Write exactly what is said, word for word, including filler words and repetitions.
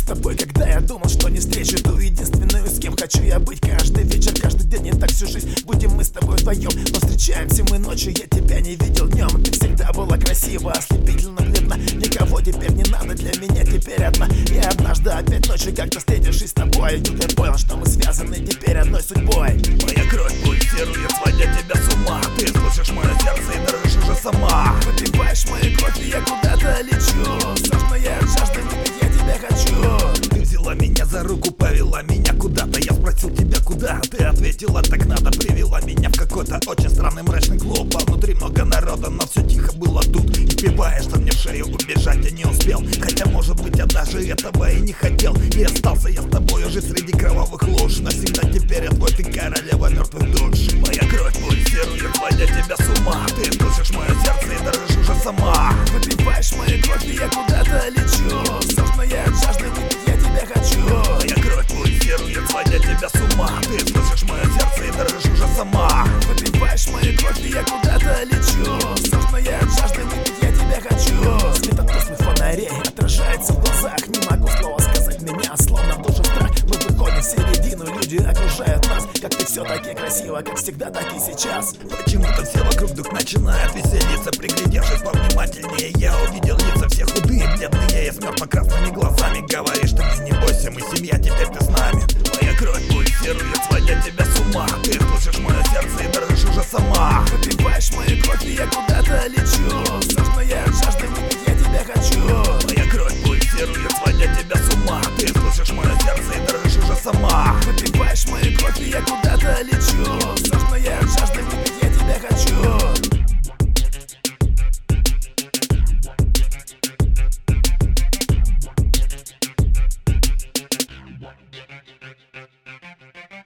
с тобой, когда я думал, что не встречу ту единственную, с кем хочу я быть каждый вечер, каждый день, не так всю жизнь. Будем мы с тобой вдвоем, но встречаемся мы ночью, я тебя не видел днем. Ты всегда была красива, ослепительно бледна. Никого теперь не надо, для меня теперь одна. И однажды опять ночью, как-то встретившись с тобой, тут я понял, что мы связаны теперь одной судьбой. Моя кровь пульсирует, сводя тебя с ума. Ты слышишь мое сердце и дрожишь уже сама. Выпиваешь мою кровь, и я куда-то лечу. Сожная от жажды, выпить я тебя хочу. Ты взяла меня за руку, повела меня куда-то. Я спросил тебя, куда? Ты ответила, так надо. Привела меня в какой-то очень странный мрачный клуб. А внутри много народа, но все тихо было тут. И впиваешь, что мне в шею убежать я не успел. Хотя, может быть, я даже этого и не хотел. И остался я с тобой уже среди кровавых луж. Навсегда теперь я твой, ты королева мертвых душ. Моя кровь пульсирует, сводя тебя с ума. Ты слышишь мое сердце и дрожишь уже сама. Выпиваешь мою кровь, и я куда-то лечу. Сожная от жажды, выпить я тебя хочу. Моя кровь пульсирует, сводя тебя с ума. Ты слышишь мое сердце и дрожишь уже сама. Выпиваешь мою кровь, и я куда-то лечу. Сожная от жажды, выпить я тебя хочу. Свет от тусклых фонарей отражается в глазах. Не могу слова сказать, меня словно в душе страх. Мы выходим в середину, люди окружают нас. Как ты все-таки красиво, как всегда, так и сейчас. Почему-то все вокруг вдруг начинают веселиться. Приглядевшись повнимательнее, я увидел лица все худые, бледные и с мертво-красными глазами. Говоришь, ты мне не бойся, мы семья, теперь ты с нами. Моя кровь пульсирует, сводя тебя с ума. Ты слышишь мое